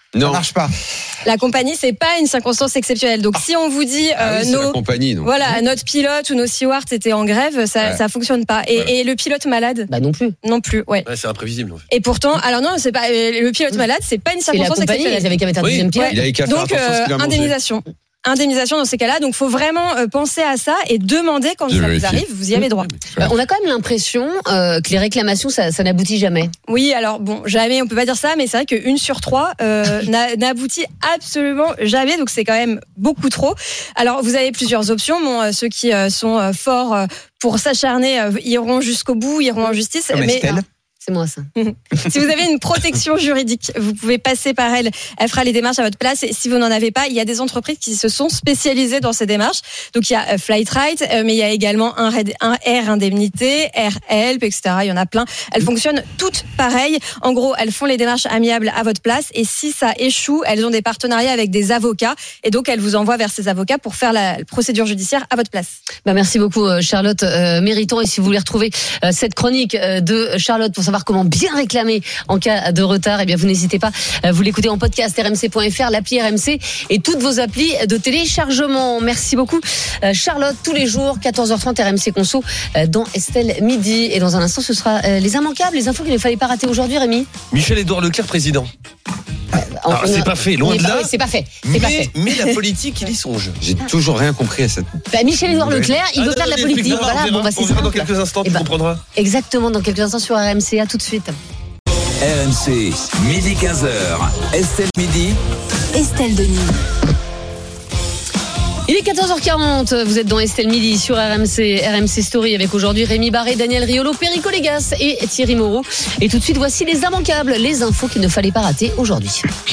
Non. Ça marche pas. La compagnie, c'est pas une circonstance exceptionnelle. Donc, si on vous dit la compagnie, donc. Voilà, notre pilote ou nos stewards étaient en grève, ça fonctionne pas. Et le pilote malade, non plus. Non plus, ouais. C'est imprévisible. En fait. Et pourtant, alors non, c'est pas le pilote malade, c'est pas une circonstance exceptionnelle. Ils avaient qu'à mettre un deuxième pilote. Il avait qu'à faire Donc attention à ce qu'il a mangé. Indemnisation dans ces cas-là, donc faut vraiment penser à ça et demander quand ça vous arrive, vous y avez droit. On a quand même l'impression que les réclamations, ça n'aboutit jamais. Oui, alors bon, jamais, on peut pas dire ça, mais c'est vrai qu'une sur 3 n'aboutit absolument jamais, donc c'est quand même beaucoup trop. Alors vous avez plusieurs options. Bon, ceux qui sont forts pour s'acharner iront jusqu'au bout, iront en justice. Comme mais Estelle. C'est moi ça. Si vous avez une protection juridique, vous pouvez passer par elle. Elle fera les démarches à votre place. Et si vous n'en avez pas, il y a des entreprises qui se sont spécialisées dans ces démarches. Donc il y a Flightright, mais il y a également un Air Indemnité, Air Help, etc. Il y en a plein. Elles fonctionnent toutes pareilles. En gros, elles font les démarches amiables à votre place. Et si ça échoue, elles ont des partenariats avec des avocats. Et donc elles vous envoient vers ces avocats pour faire la procédure judiciaire à votre place. Merci beaucoup Charlotte Méritant. Et si vous voulez retrouver cette chronique de Charlotte pour savoir comment bien réclamer en cas de retard, eh bien vous n'hésitez pas, vous l'écoutez en podcast rmc.fr, l'appli RMC et toutes vos applis de téléchargement. Merci beaucoup Charlotte, tous les jours 14h30 RMC Conso dans Estelle Midi, et dans un instant ce sera les immanquables, les infos qu'il ne fallait pas rater aujourd'hui. Rémi, Michel-Édouard Leclerc président. Alors, c'est pas fait, loin de là. C'est pas fait. Mais la politique, il y songe. J'ai toujours rien compris à cette. Michel-Édouard Leclerc, il veut faire de la politique. Voilà, on verra dans quelques instants, tu comprendras. Exactement, dans quelques instants sur RMC. À tout de suite. RMC, midi 15h. Estelle Midi. Estelle Denis. Il est 14h40, vous êtes dans Estelle Midi sur RMC Story avec aujourd'hui Rémi Barré, Daniel Riolo, Perico Légas et Thierry Moreau. Et tout de suite, voici les immanquables, les infos qu'il ne fallait pas rater aujourd'hui.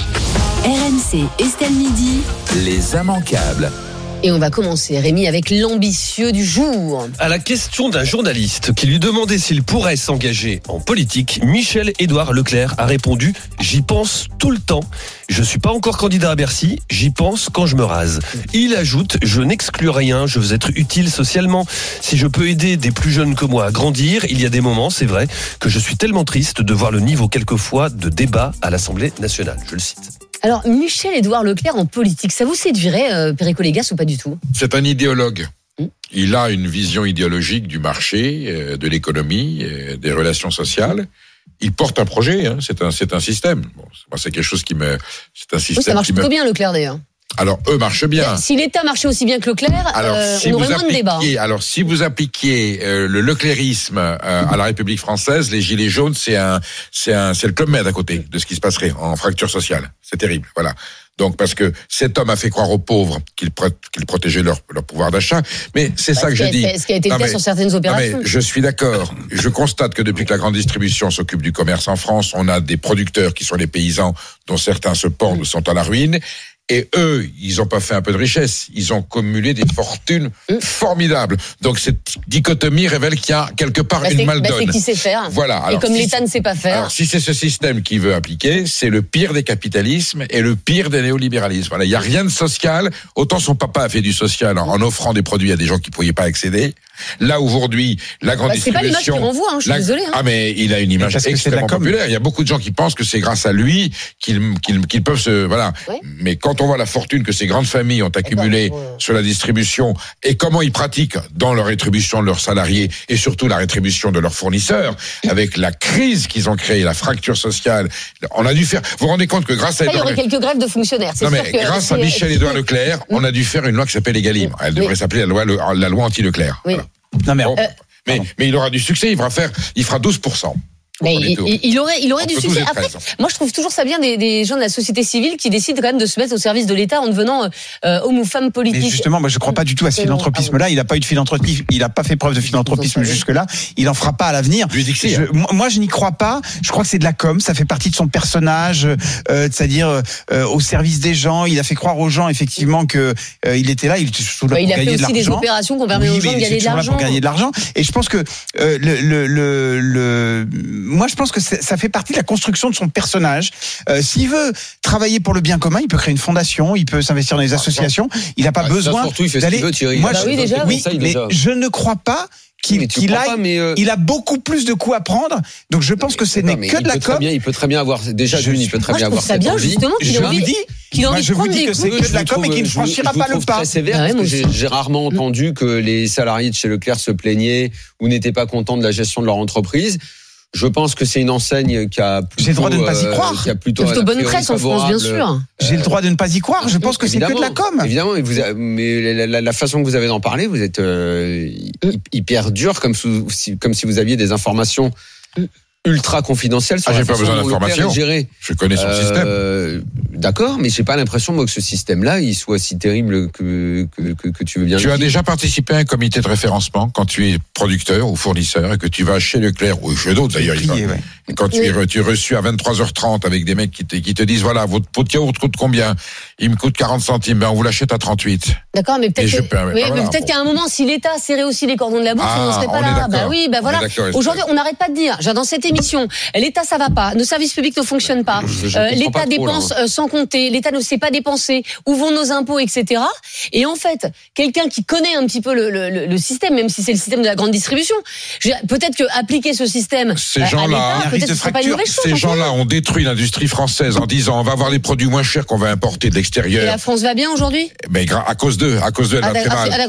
RMC Estelle Midi. Les immanquables. Et on va commencer, Rémi, avec l'ambitieux du jour. À la question d'un journaliste qui lui demandait s'il pourrait s'engager en politique, Michel-Édouard Leclerc a répondu « J'y pense tout le temps. Je suis pas encore candidat à Bercy, j'y pense quand je me rase. » Il ajoute « Je n'exclus rien, je veux être utile socialement. Si je peux aider des plus jeunes que moi à grandir, il y a des moments, c'est vrai, que je suis tellement triste de voir le niveau quelquefois de débat à l'Assemblée nationale. » Je le cite. Alors, Michel-Édouard Leclerc en politique, ça vous séduirait, Perico Légas, ou pas du tout ? C'est un idéologue. Il a une vision idéologique du marché, de l'économie, des relations sociales. Il porte un projet, hein, c'est un système. Bon, c'est quelque chose c'est un système. Oui, ça marche plutôt bien, Leclerc, d'ailleurs. Alors, eux marchent bien. Si l'État marchait aussi bien que Leclerc, on aurait moins de débats. Alors, si vous appliquiez le leclercisme à la République française, les Gilets jaunes, c'est le Club Med à côté de ce qui se passerait en fracture sociale. C'est terrible, voilà. Donc, parce que cet homme a fait croire aux pauvres qu'il protégeait leur pouvoir d'achat. Mais c'est ça que je dis. Ce qui a été le cas sur certaines opérations. Je suis d'accord. Je constate que depuis que la grande distribution s'occupe du commerce en France, on a des producteurs qui sont les paysans, dont certains se pendent ou sont à la ruine. Et eux, ils n'ont pas fait un peu de richesse, ils ont cumulé des fortunes formidables. Donc cette dichotomie révèle qu'il y a quelque part une maldonne. C'est qui sait faire. Voilà. Alors, et comme l'État ne sait pas faire. Alors si c'est ce système qui veut appliquer, c'est le pire des capitalismes et le pire des néolibéralismes. Voilà, il n'y a rien de social. Autant son papa a fait du social en offrant des produits à des gens qui ne pouvaient pas accéder. Là aujourd'hui, la grande distribution. C'est pas l'image qu'il renvoie, hein, je suis désolé. Ah mais il a une image extrêmement populaire. Il y a beaucoup de gens qui pensent que c'est grâce à lui qu'ils peuvent se voilà. Ouais. Mais quand on voit la fortune que ces grandes familles ont accumulée sur la distribution et comment ils pratiquent dans leur rétribution de leurs salariés et surtout la rétribution de leurs fournisseurs, avec la crise qu'ils ont créée, la fracture sociale, on a dû faire. Vous vous rendez compte que grâce à il y aurait quelques grèves de fonctionnaires. Non mais grâce à Michel-Édouard Leclerc, on a dû faire une loi qui s'appelle Egalim. Elle devrait s'appeler la loi anti-Leclerc. Oui. Voilà. Non mais il aura du succès. Il fera 12%. Mais il aurait du succès. Après, moi, je trouve toujours ça bien des gens de la société civile qui décident quand même de se mettre au service de l'État en devenant homme ou femme politique. Mais justement, moi, je crois pas du tout à ce philanthropisme-là. Il n'a pas eu de philanthropisme. Il n'a pas fait preuve de philanthropisme jusque-là. Il en fera pas à l'avenir. Moi, je n'y crois pas. Je crois que c'est de la com. Ça fait partie de son personnage, c'est-à-dire au service des gens. Il a fait croire aux gens effectivement que il était là. Il était surtout là pour gagner de l'argent. Il a fait aussi des opérations qu'on permet aux gens de gagner de l'argent. Pour gagner de l'argent. Et je pense que moi, je pense que ça fait partie de la construction de son personnage. S'il veut travailler pour le bien commun, il peut créer une fondation, il peut s'investir dans les associations. Il n'a pas besoin surtout, il fait d'aller. Ce qu'il veut, Thierry. Moi, mais je ne crois pas il a beaucoup plus de coups à prendre. Donc je pense que ce n'est que de la com. Il peut très bien avoir il peut très bien avoir cette envie. Je vous dis que c'est que de la com et qu'il ne franchira pas le pas. Très sévère parce que j'ai rarement entendu que les salariés de chez Leclerc se plaignaient ou n'étaient pas contents de la gestion de leur entreprise. Je pense que c'est une enseigne qui a plutôt, j'ai le droit de ne pas y croire. Qui a plutôt bonne presse en France, bien sûr. J'ai le droit de ne pas y croire. Je pense que c'est que de la com. Évidemment, mais la façon que vous avez d'en parler, vous êtes hyper dur, comme si vous aviez des informations ultra confidentielles sur j'ai pas besoin d'informations. Je connais son système. D'accord, mais j'ai pas l'impression moi que ce système-là, il soit si terrible que tu veux bien. Tu as déjà participé à un comité de référencement quand tu es producteur ou fournisseur et que tu vas chez Leclerc ou chez d'autres d'ailleurs. Quand tu es reçu à 23h30 avec des mecs qui te disent voilà, votre pot de yaourt coûte combien? Il me coûte 40 centimes, ben on vous l'achète à 38. D'accord, mais peut-être qu'à un moment, si l'État serrait aussi les cordons de la bourse, on ne serait pas là. Bah oui, bah voilà. Aujourd'hui, on n'arrête pas de dire, dans cette émission, l'État ça va pas, nos services publics ne fonctionnent pas, l'État dépense sans compter, l'État ne sait pas dépenser, où vont nos impôts, etc. Et en fait, quelqu'un qui connaît un petit peu le système, même si c'est le système de la grande distribution, peut-être que appliquer ce système ces gens-là, peut-être que ce serait pas une mauvaise chose. Ces gens-là ont détruit l'industrie française en disant on va avoir des produits moins chers qu'on va importer de l'extérieur. Et la France va bien aujourd'hui? Mais à cause d'eux, elle va très mal.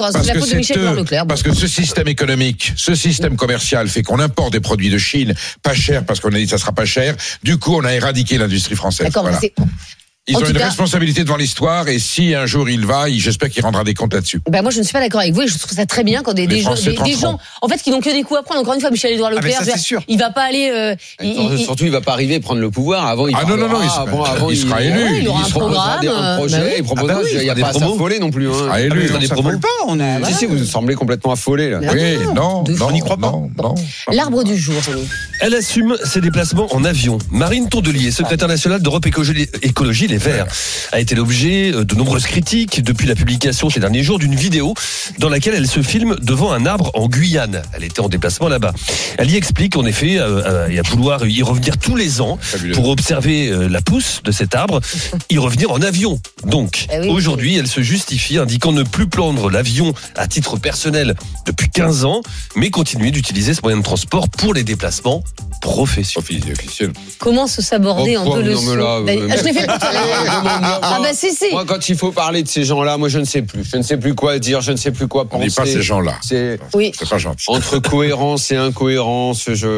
Parce que ce système économique, ce système commercial fait qu'on importe des produits de Chine pas chers parce qu'on a dit que ça sera pas cher. Du coup, on a éradiqué l'industrie française. D'accord, voilà. Ils ont une responsabilité devant l'histoire et si un jour il va, j'espère qu'il rendra des comptes là-dessus. Moi je ne suis pas d'accord avec vous et je trouve ça très bien quand des gens en fait qui n'ont que des coups à prendre. Encore une fois, Michel-Édouard Leclerc, il va pas aller surtout il va pas arriver prendre le pouvoir avant il sera élu, il aura un programme, un projet, il proposera, il y a pas à s'affoler non plus hein. Élu, on s'affole pas, si vous semblez complètement affolé là. Oui, non, on n'y croit pas. L'arbre du jour. Elle assume ses déplacements en avion. Marine Tondelier, secrétaire nationale d'Europe Écologie Les Verts, a été l'objet de nombreuses critiques depuis la publication ces derniers jours d'une vidéo dans laquelle elle se filme devant un arbre en Guyane. Elle était en déplacement là-bas. Elle y explique en effet et à vouloir y revenir tous les ans pour observer la pousse de cet arbre, y revenir en avion. Donc aujourd'hui, elle se justifie indiquant ne plus prendre l'avion à titre personnel depuis 15 ans, mais continuer d'utiliser ce moyen de transport pour les déplacements professionnels. Comment se saborder en deux leçons? Je l'ai fait si. Moi, quand il faut parler de ces gens-là, moi, je ne sais plus quoi dire, je ne sais plus quoi penser. On n'est pas ces gens-là. C'est pas gentil. Entre cohérence et incohérence, En fait,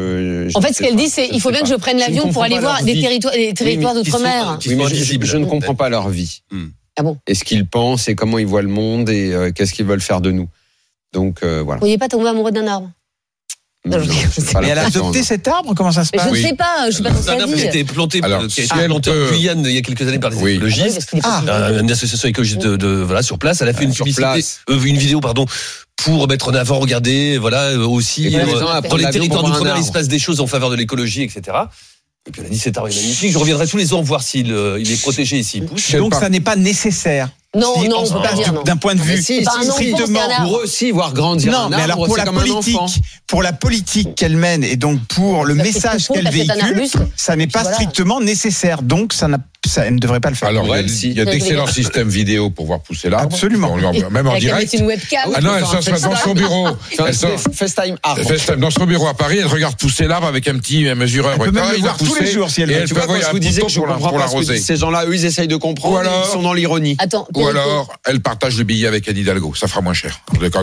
ce qu'elle dit, c'est il faut bien que je prenne l'avion pour aller voir des territoires d'outre-mer. Oui, mais je ne comprends pas leur vie. Ah bon? Et ce qu'ils pensent et comment ils voient le monde et qu'est-ce qu'ils veulent faire de nous. Donc, voilà. Vous ne pourriez pas tomber amoureux d'un arbre? Mais elle a adopté cet arbre? Comment ça se passe? Je ne sais pas, je sais pas un arbre qui a été planté en Guyane il y a quelques années par des écologistes. Une association écologiste sur place. Elle a fait une vidéo pour mettre en avant, regardez, aussi dans les territoires d'outre-mer, il se passe des choses en faveur de l'écologie, etc. Et puis elle a dit cet arbre est magnifique. Je reviendrai tous les ans voir s'il est protégé et s'il pousse. Donc ça n'est pas nécessaire. Non, on peut pas dire non. D'un point de vue strictement pour eux aussi voir grandir un arbre. Mais alors pour la politique qu'elle mène et donc pour le message qu'elle véhicule, ça n'est pas strictement nécessaire. Donc ça ne devrait pas le faire. Alors il y a d'excellents systèmes vidéo pour voir pousser l'arbre. Absolument. Même en direct. Une webcam. Ah non, elle s'assoit dans son bureau. FaceTime arbre. Dans son bureau à Paris, elle regarde pousser l'arbre avec un petit mesureur. Elle peut même le voir tous les jours si elle veut. Et elle peut avoir un bouton pour l'arroser. Ces gens-là, eux, ils essayent de comprendre. Ils sont dans l'ironie. Ou alors, elle partage le billet avec Anne Hidalgo. Ça fera moins cher. Quand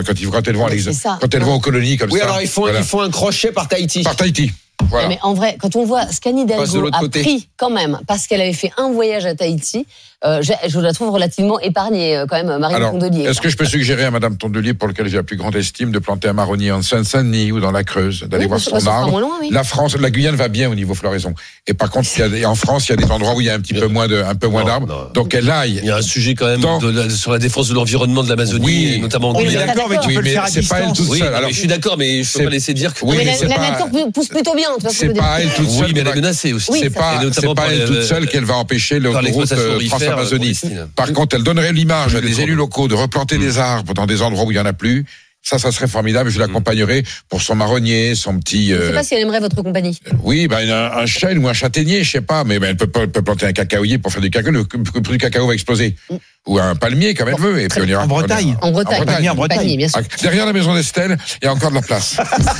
elle va aux colonies comme ça. Oui, alors ils font un crochet par Tahiti. Voilà. Mais en vrai, quand on voit ce qu'Anne Hidalgo a pris quand même, parce qu'elle avait fait un voyage à Tahiti, je la trouve relativement épargnée quand même, Marine Tondelier. Est-ce que je peux suggérer à Madame Tondelier, pour lequel j'ai la plus grande estime, de planter un marronnier en Seine-Saint-Denis ou dans la Creuse, d'aller voir son arbre? La Guyane va bien au niveau floraison. Et par contre, en France, il y a des endroits où il y a un peu moins d'arbres. Donc elle aille. Il y a un sujet quand même sur la défense de l'environnement de l'Amazonie, et notamment en Guyane. Mais c'est pas elle toute seule. Je suis d'accord, mais je peux pas laisser dire que. La nature pousse plutôt bien. C'est pas elle toute seule. Oui, mais elle est menacée aussi. C'est pas elle toute seule qu'elle va empêcher l'autoroute France-Amazonie. Par contre, elle donnerait l'image à des élus locaux de replanter des arbres dans des endroits où il n'y en a plus. Ça serait formidable. Je l'accompagnerai pour son marronnier, son petit. Je ne sais pas si elle aimerait votre compagnie. Oui, un chêne ou un châtaignier, je sais pas, mais elle peut planter un cacaoyer pour faire du cacao. Le prix du cacao va exploser. Ou un palmier, comme elle veut. Et puis on ira en Bretagne. En Bretagne, bien sûr. Derrière la maison d'Estelle, il y a encore de la place.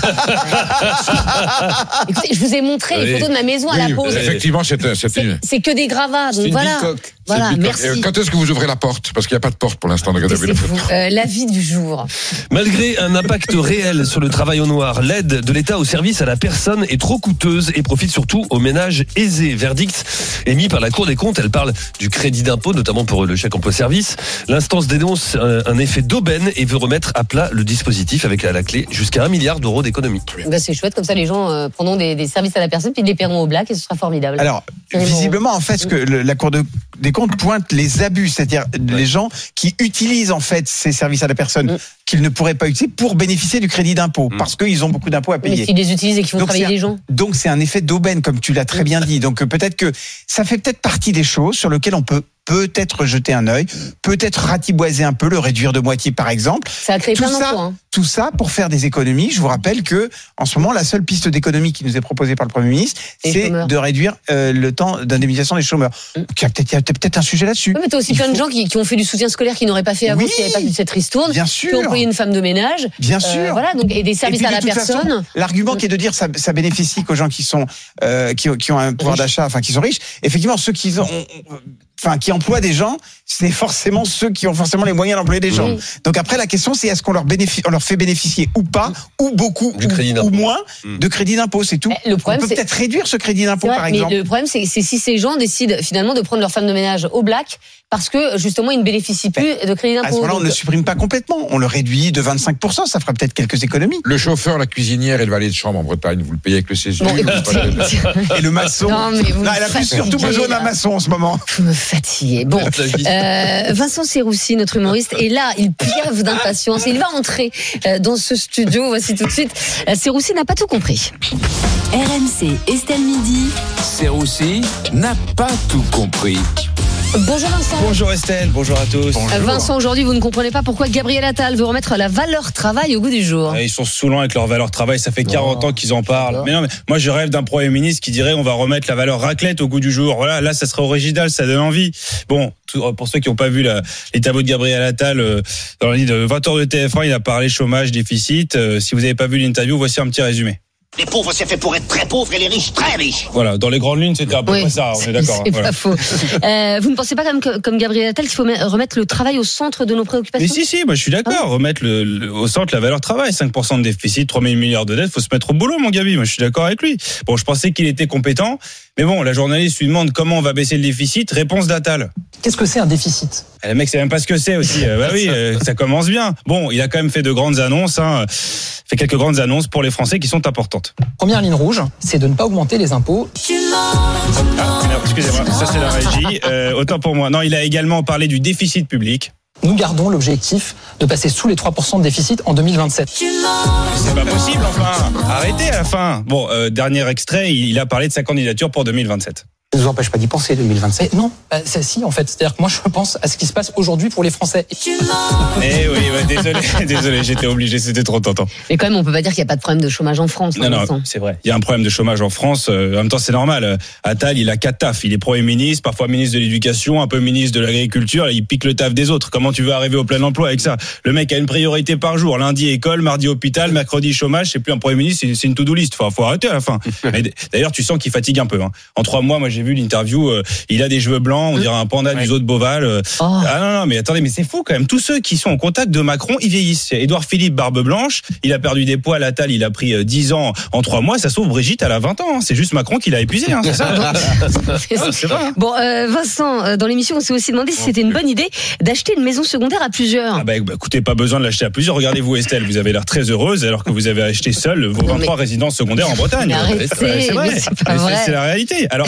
Écoutez, je vous ai montré les photos de ma maison à la pause. Effectivement, c'est que des gravats. Donc voilà. Voilà, merci. Quand est-ce que vous ouvrez la porte? Parce qu'il n'y a pas de porte pour l'instant. La vie du jour. Malgré un impact réel sur le travail au noir, l'aide de l'État au service à la personne est trop coûteuse et profite surtout aux ménages aisés. Verdict émis par la Cour des comptes. Elle parle du crédit d'impôt, notamment pour le chèque emploi-service. L'instance dénonce un effet d'aubaine et veut remettre à plat le dispositif avec à la clé jusqu'à 1 milliard d'euros d'économie. Ben c'est chouette, comme ça les gens prendront des services à la personne puis ils les paieront au black et ce sera formidable. Alors, visiblement, en fait, ce que la Cour des comptes pointe les abus, c'est-à-dire les gens qui utilisent en fait ces services à la personne qu'ils ne pourraient pas utiliser pour bénéficier du crédit d'impôt, parce qu'ils ont beaucoup d'impôts à payer. Mais s'ils les utilisent et qu'ils font travailler les gens. Donc c'est un effet d'aubaine, comme tu l'as très bien dit. Donc peut-être que ça fait peut-être partie des choses sur lesquelles on peut peut-être jeter un œil, peut-être ratiboiser un peu, le réduire de moitié par exemple. Ça a créé plein d'emplois. Tout ça pour faire des économies. Je vous rappelle que en ce moment, la seule piste d'économie qui nous est proposée par le Premier ministre, c'est de réduire le temps d'indemnisation des chômeurs. Il y a peut-être un sujet là-dessus. Oui, mais t'as aussi plein de gens qui ont fait du soutien scolaire qui n'auraient pas fait avant, s'il n'y avait pas eu cette ristourne, bien sûr, qui ont employé une femme de ménage. Bien sûr. Voilà, donc, et des services à la personne. Façon, l'argument qui est de dire ça bénéficie qu'aux gens qui sont qui ont un pouvoir d'achat, enfin qui sont riches. Effectivement, ceux qui emploient des gens, c'est forcément ceux qui ont forcément les moyens d'employer des gens. Donc après, la question, c'est est-ce qu'on leur fait bénéficier ou pas, ou beaucoup, ou moins de crédit d'impôt, c'est tout. Le problème, on peut peut-être réduire ce crédit d'impôt, par exemple. Mais le problème, c'est si ces gens décident finalement de prendre leur femme de ménage au black, parce que justement, ils ne bénéficient plus de crédit d'impôt. À ce moment-là, on ne le supprime pas complètement. On le réduit de 25%, ça fera peut-être quelques économies. Le chauffeur, la cuisinière et le valet de chambre en Bretagne, vous le payez avec le CESU. Et le maçon. Non, mais elle a surtout besoin d'un maçon en ce moment. Vous me fatiguez. Bon, Vincent Serroussi, notre humoriste, est là, il piaffe d'impatience. Il va entrer dans ce studio. Voici tout de suite. Serroussi n'a pas tout compris. RMC, Estelle Midi. Serroussi n'a pas tout compris. Bonjour Vincent. Bonjour Estelle, bonjour à tous. Bonjour. Vincent, aujourd'hui, vous ne comprenez pas pourquoi Gabriel Attal veut remettre la valeur travail au goût du jour. Ils sont saoulants avec leur valeur travail, ça fait 40 ans qu'ils en parlent. Mais non, mais moi je rêve d'un Premier ministre qui dirait on va remettre la valeur raclette au goût du jour. Voilà, là ça serait original, ça donne envie. Bon, pour ceux qui n'ont pas vu les tableaux de Gabriel Attal dans le lit de 20h de TF1, il a parlé chômage, déficit. Si vous n'avez pas vu l'interview, voici un petit résumé. Les pauvres, c'est fait pour être très pauvres et les riches, très riches. Voilà, dans les grandes lignes, c'était à peu près ça, on est d'accord. C'est pas faux. Vous ne pensez pas comme Gabriel Attal qu'il faut remettre le travail au centre de nos préoccupations? Mais si, moi je suis d'accord. Remettre au centre la valeur travail. 5% de déficit, 3 000 milliards de dettes, faut se mettre au boulot, mon Gabi. Moi je suis d'accord avec lui. Bon, je pensais qu'il était compétent. Mais bon, la journaliste lui demande comment on va baisser le déficit. Réponse d'Attal. Qu'est-ce que c'est un déficit? Le mec sait même pas ce que c'est aussi. Bah oui, ça commence bien. Bon, il a quand même fait de grandes annonces. Fait quelques grandes annonces pour les Français qui sont importantes. Première ligne rouge, c'est de ne pas augmenter les impôts. Excusez-moi, ça c'est la régie. Autant pour moi. Non, il a également parlé du déficit public. Nous gardons l'objectif de passer sous les 3% de déficit en 2027. C'est pas possible, enfin. Arrêtez à la fin. Bon, dernier extrait, il a parlé de sa candidature pour 2027. Ça ne nous empêche pas d'y penser, 2027. Non, c'est si, en fait. C'est-à-dire que moi, je pense à ce qui se passe aujourd'hui pour les Français. Eh oui, désolé, j'étais obligé, c'était trop tentant. Mais quand même, on peut pas dire qu'il n'y a pas de problème de chômage en France. Non, c'est vrai. Il y a un problème de chômage en France. En même temps, c'est normal. Attal, il a 4 tafs. Il est Premier ministre, parfois ministre de l'Éducation, un peu ministre de l'Agriculture. Il pique le taf des autres. Comment tu veux arriver au plein emploi avec ça? Le mec a une priorité par jour. Lundi, école, mardi, hôpital, mercredi, chômage. C'est plus un Premier ministre, c'est une to-do list. Faut arrêter à la fin. Mais d'ailleurs, tu sens qu'il fatigue un peu. En 3 mois, moi, j'ai vu l'interview. Il a des cheveux blancs, on dirait un panda du zoo de Beauval. Ah non, mais attendez, mais c'est fou quand même. Tous ceux qui sont en contact de Macron, ils vieillissent. Édouard Philippe, barbe blanche, il a perdu des poils. Attal, il a pris 10 ans en 3 mois. Ça se trouve, Brigitte, elle a 20 ans. C'est juste Macron qui l'a épuisé, c'est ça. C'est vrai. Bon, Vincent, dans l'émission, on s'est aussi demandé si c'était une bonne idée d'acheter une maison secondaire à plusieurs. Écoutez, pas besoin de l'acheter à plusieurs. Regardez-vous, Estelle, vous avez l'air très heureuse alors que vous avez acheté seule vos 23 résidences secondaires en Bretagne. C'est vrai. C'est la réalité. Alors, acheter une maison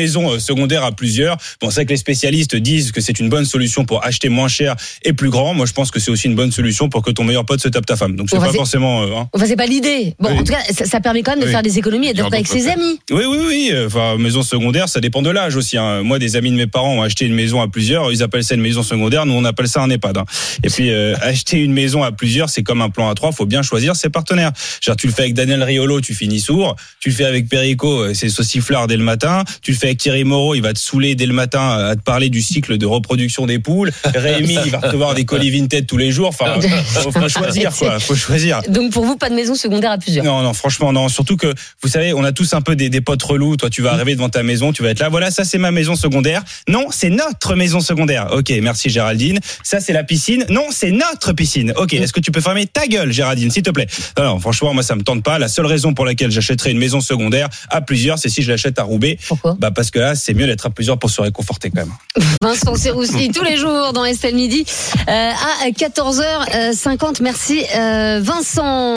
maison secondaire à plusieurs. Bon, c'est vrai que les spécialistes disent que c'est une bonne solution pour acheter moins cher et plus grand. Moi, je pense que c'est aussi une bonne solution pour que ton meilleur pote se tape ta femme. Donc, c'est pas forcément. Enfin, c'est pas l'idée. Bon, en tout cas, ça permet quand même de faire des économies et d'être avec ses amis. Oui. Enfin, maison secondaire, ça dépend de l'âge aussi. Hein. Moi, des amis de mes parents ont acheté une maison à plusieurs. Ils appellent ça une maison secondaire. Nous, on appelle ça un EHPAD. Hein. Et puis, acheter une maison à plusieurs, c'est comme un plan à 3. Faut bien choisir ses partenaires. Genre, tu le fais avec Daniel Riolo, tu finis sourd. Tu le fais avec Perico, c'est sauciflard dès le matin. Tu le fais avec Thierry Moreau, il va te saouler dès le matin à te parler du cycle de reproduction des poules. Rémi, il va recevoir des colis Vinted tous les jours. Enfin, faut choisir, quoi. Faut choisir. Donc, pour vous, pas de maison secondaire à plusieurs? Non, franchement, non. Surtout que, vous savez, on a tous un peu des potes relous. Toi, tu vas arriver devant ta maison, tu vas être là. Voilà, ça, c'est ma maison secondaire. Non, c'est notre maison secondaire. Ok, merci Géraldine. Ça, c'est la piscine. Non, c'est notre piscine. Ok, est-ce que tu peux fermer ta gueule, Géraldine, s'il te plaît? Non, franchement, moi, ça me tente pas. La seule raison pour laquelle j'achèterais une maison secondaire à plusieurs, c'est si je l'achète à Roubaix. Pourquoi? Parce que là, c'est mieux d'être à plusieurs pour se réconforter quand même. Vincent Serroussi, tous les jours dans Estelle Midi à 14h50. Merci Vincent.